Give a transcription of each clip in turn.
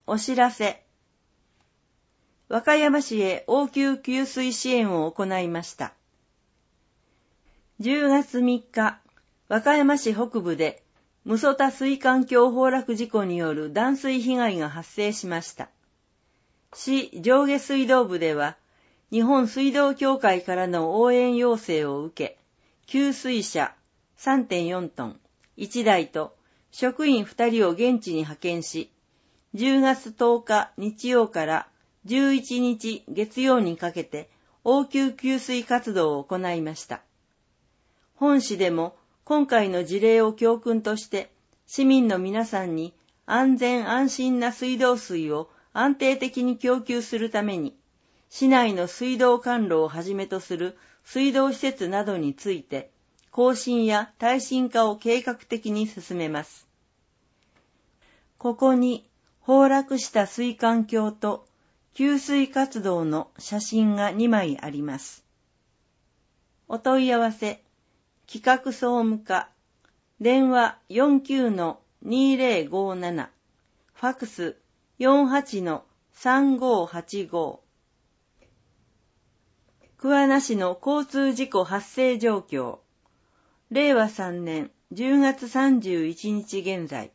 お知らせ。和歌山市へ応急給水支援を行いました。10月3日、和歌山市北部で六十田水管橋崩落事故による断水被害が発生しました。市上下水道部では、日本水道協会からの応援要請を受け、給水車 3.4 トン1台と職員2人を現地に派遣し、10月10日日曜から11日月曜にかけて応急給水活動を行いました。本市でも今回の事例を教訓として市民の皆さんに安全安心な水道水を安定的に供給するために、市内の水道管路をはじめとする水道施設などについて更新や耐震化を計画的に進めます。ここに崩落した水管橋と給水活動の写真が2枚あります。お問い合わせ、企画総務課、電話 49-2057、ファクス 48-3585。桑名市の交通事故発生状況。令和3年10月31日現在。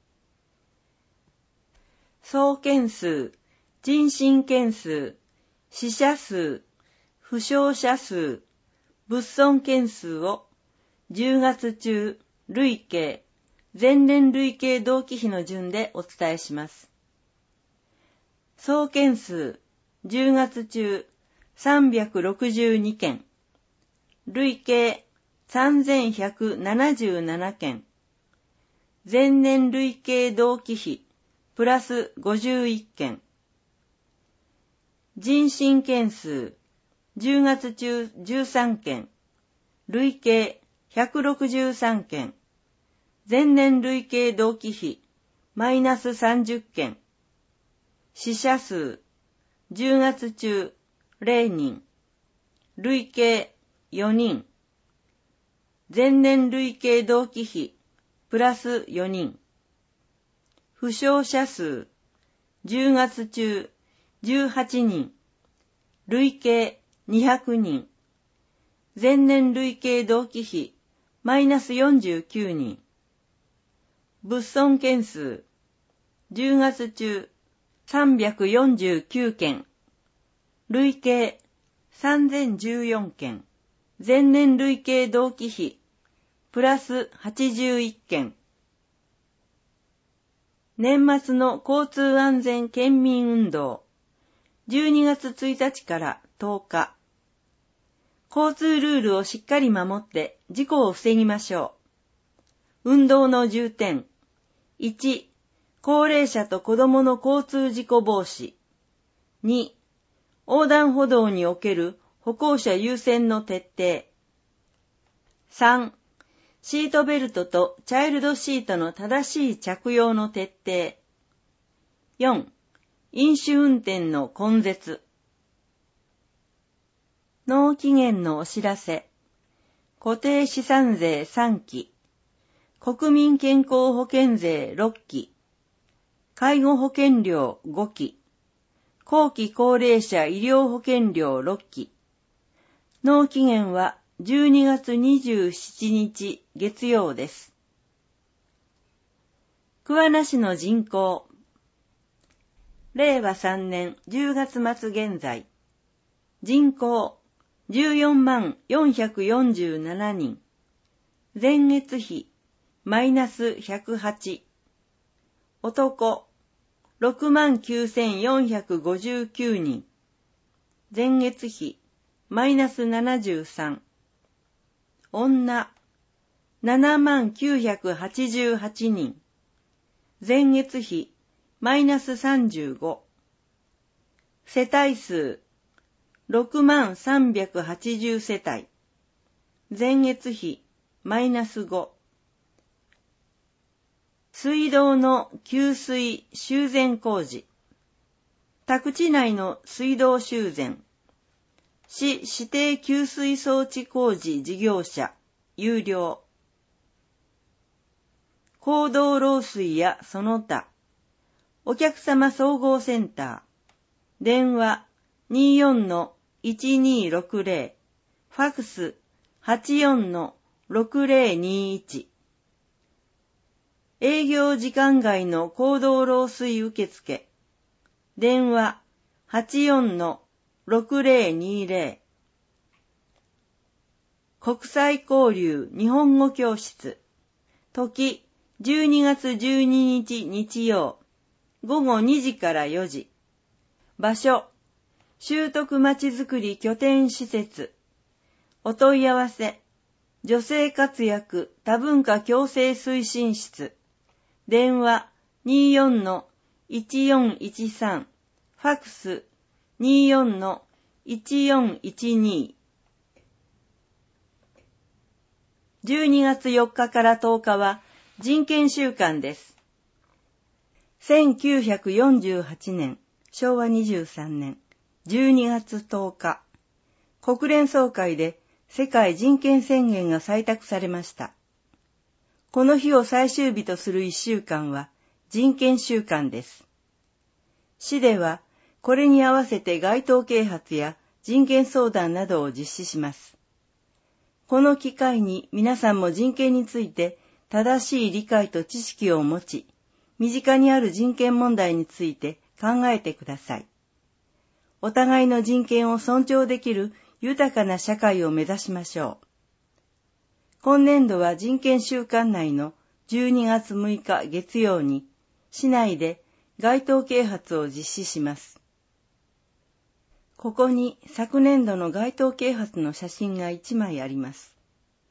総件数、人身件数、死者数、負傷者数、物損件数を10月中、累計、前年累計同期比の順でお伝えします。総件数、10月中、362件、累計3177件、前年累計同期比、プラス51件、人身件数、10月中13件、累計163件、前年累計同期比、マイナス30件、死者数、10月中0人、累計4人、前年累計同期比、プラス4人、負傷者数、10月中18人、累計200人、前年累計同期比、マイナス49人、物損件数、10月中349件、累計3014件、前年累計同期比、プラス81件。年末の交通安全県民運動、12月1日から10日。交通ルールをしっかり守って事故を防ぎましょう。運動の重点。1、高齢者と子供の交通事故防止。2、横断歩道における歩行者優先の徹底。3、シートベルトとチャイルドシートの正しい着用の徹底。4、飲酒運転の根絶。納期限のお知らせ。固定資産税3期。国民健康保険税6期。介護保険料5期。後期高齢者医療保険料6期。納期限は12月27日月曜です。桑名市の人口。令和3年10月末現在。人口14万447人。前月比マイナス108。男69,459人。前月比マイナス73。女79,988人。前月比マイナス35。世帯数63,380世帯。前月比マイナス5。水道の給水修繕工事。宅地内の水道修繕。市指定給水装置工事事業者有料。公道漏水やその他。 お客様総合センター、電話 24-1260、ファクス 84-6021。営業時間外の行動漏水受付、電話 84-6020。国際交流日本語教室、時12月12日日曜、午後2時から4時。場所、習得まちづくり拠点施設。お問い合わせ、女性活躍多文化共生推進室。電話 24-1413、ファクス 24-1412。12月4日から10日は人権週間です。1948年、昭和23年12月10日、国連総会で世界人権宣言が採択されました。この日を最終日とする1週間は人権週間です。市ではこれに合わせて街頭啓発や人権相談などを実施します。この機会に皆さんも人権について正しい理解と知識を持ち、身近にある人権問題について考えてください。お互いの人権を尊重できる豊かな社会を目指しましょう。今年度は人権週間内の12月6日月曜に市内で街頭啓発を実施します。ここに昨年度の街頭啓発の写真が1枚あります。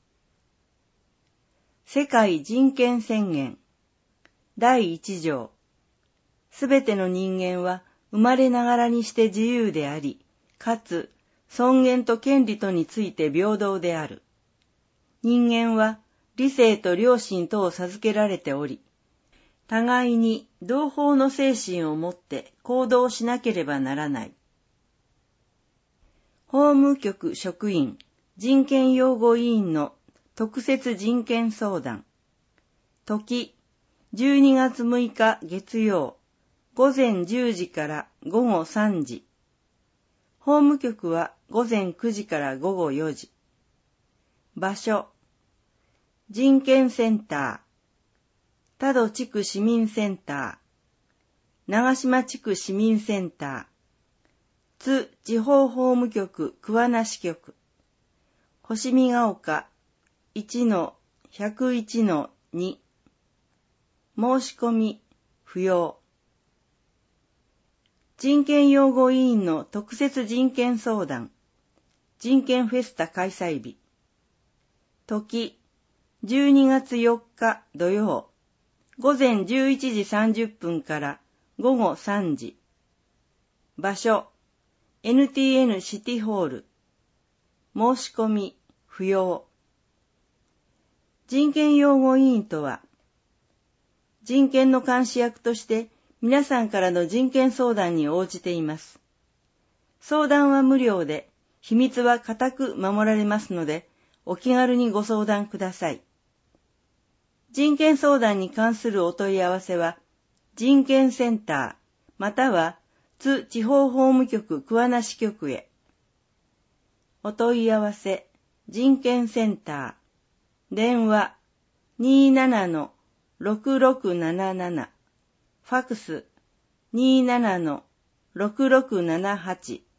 世界人権宣言第1条。すべての人間は生まれながらにして自由であり、かつ尊厳と権利とについて平等である。人間は理性と良心とを授けられており、互いに同胞の精神を持って行動しなければならない。法務局職員人権擁護委員の特設人権相談。時、12月6日月曜、午前10時から午後3時。法務局は午前9時から午後4時。場所、人権センター、多度地区市民センター、長島地区市民センター、津地方法務局桑名支局、星見ヶ丘 1-101-2。申し込み不要。人権擁護委員の特設人権相談、人権フェスタ開催日。時、12月4日土曜、午前11時30分から午後3時。場所、NTN シティホール。申し込み不要。人権擁護委員とは、人権の監視役として皆さんからの人権相談に応じています。相談は無料で、秘密は固く守られますので、お気軽にご相談ください。人権相談に関するお問い合わせは、人権センター、または津地方法務局桑名支局へ。お問い合わせ、人権センター、電話 27-6677、ファクス 27-6678。